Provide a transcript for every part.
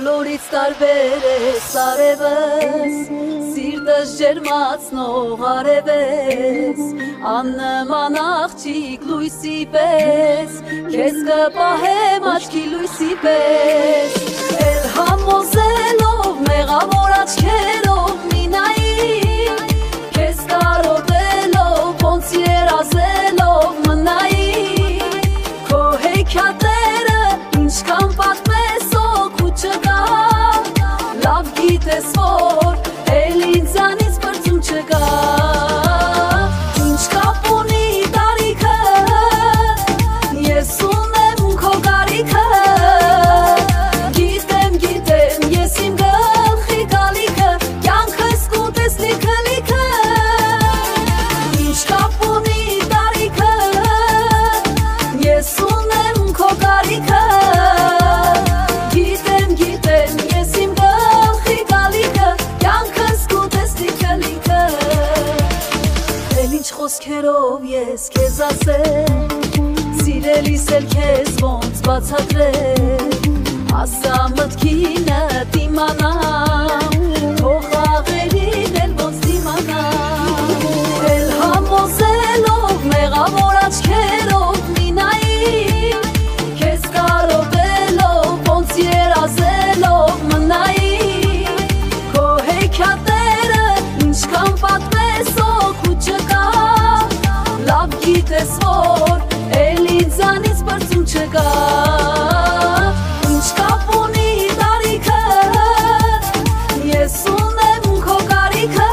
բոլորից տարբեր ես արևս, սիրտս ջերմացնող արևես, աննման աղջիկ լույսի պես, քեզ կպահեմ աչքի լույսի պես, էլ համոզելով մեղավոր աչքերով մի նայի, քեզ կարոտելով ոնց երազելով մնայի, քո հեքիաթերը ինչքան պատմես չկա, լավ գիտես, որ էլ ինձանից բրծում չկա, ինչ կապ ունի տարիքը, ես ունեմ քո կարիքը, գիտեմ, ես իմ գլխի գալիքը, կյանքս կուտես լիքը, ինչ կապ ունի տարիքը, ես ունեմ քո կարիքը, խոսքերով ես քեզ ասեմ, սիրելիս էլ քեզ ոնց բացատրեմ, ասա մտքինդ իմանամ, քո խաղերին էլ ոնց դիմանամ, էլ համոզելով մեղավոր աչքերով մի նայի, քեզ կարոտելով ոնց երազելով մնայի, քո հեքիաթերը ինչքան պատմես չկա, լավ գիտես, որ էլ ինձանից բրծում չկա, ինչ կապ ունի տարիքը, ես ունեմ քո կարիքը,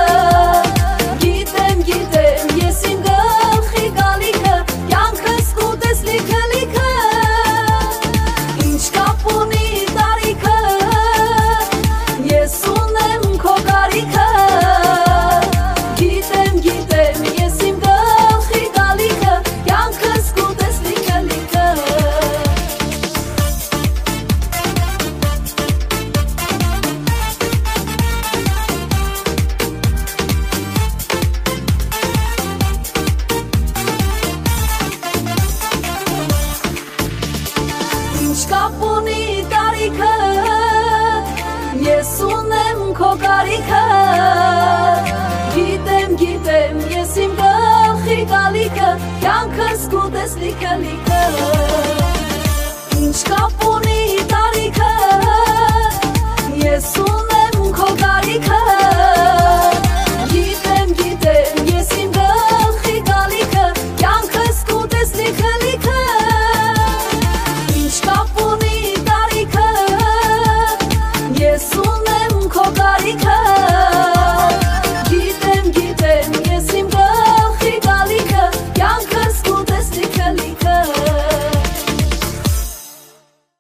գիտեմ, ես իմ գլխի գալիքը, կյանքս կուտես լիքը, ինչ կապ ունի տարիքը, ես ունեմ քո կարիքը, կապ ունի տարիքը, ես ունեմ քո կարիքը, գիտեմ, ես իմ գլխի գալիքը, կյանքս կուտես լիքը, ինչ կապ ունի